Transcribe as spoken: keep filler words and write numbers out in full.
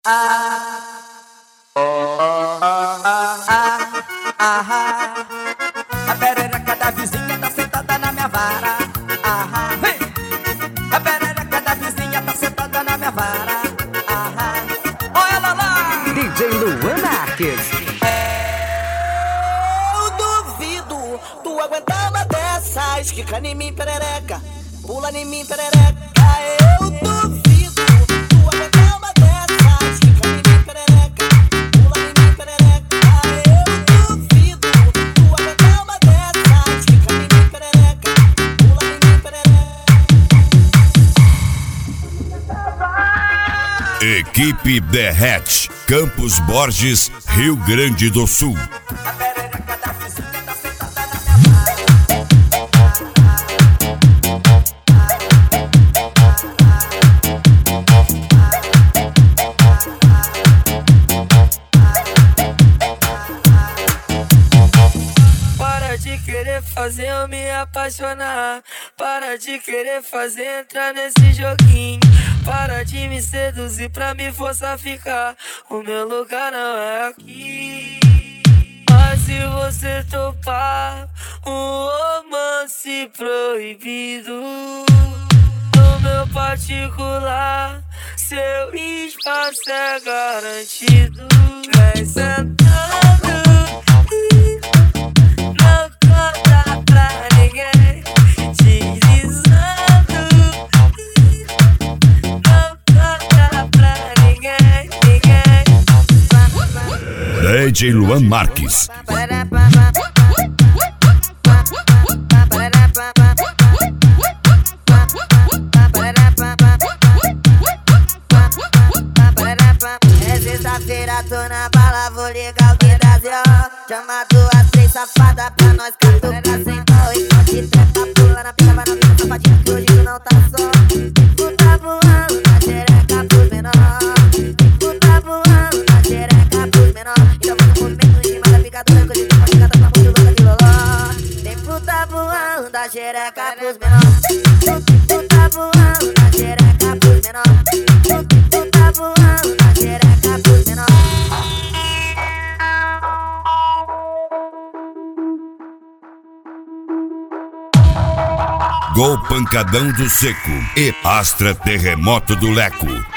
ah, oh, ah, ah, ah, a perereca da vizinha tá sentada na minha vara. Ah, vem! A perereca da vizinha tá sentada na minha vara. Ah, olha ela lá! D J Luan Marques. Eu duvido tu aguentar uma dessas. Quica em mim, perereca. Pula em mim, perereca. Eu duvido tu aguentar uma dessas. Quica em mim, perereca. Pula em mim, perereca. Eu duvido tu aguentar uma dessas. Quica em mim, perereca. Pula em mim, perereca. Equipe Derrete, Campos Borges, Rio Grande do Sul. A perereca da vizinha tá sentada na minha Para de querer fazer eu me apaixonar. Para de querer fazer entrar nesse joguinho. Para de me seduzir pra me forçar a ficar. O meu lugar não é aqui. Mas se você topar um romance proibido no meu particular, seu espaço é garantido. Vem sentando, não conta pra ninguém, deslizando, não conta pra ninguém, ninguém. D J Luan Marques. É sexta-feira, tô na bala, vou ligar o que dá zero. Chama duas, três safadas pra nós catucar sem pau. E pode trepa, pula na pista, vai na minha sapatinha que hoje tu não tá só. Tu tá voando na xereca pros menor. Tu tá voando na xereca pros menor. Então faz um movimento em cima da picadura, que hoje tu pode catar pra muito louca de loló. Tem puta voando na xereca pros menor. Tu tá voando na xereca pros menor. Tu tá voando na xereca pros menor. Gol Pancadão do Seco e Astra Terremoto do Leco.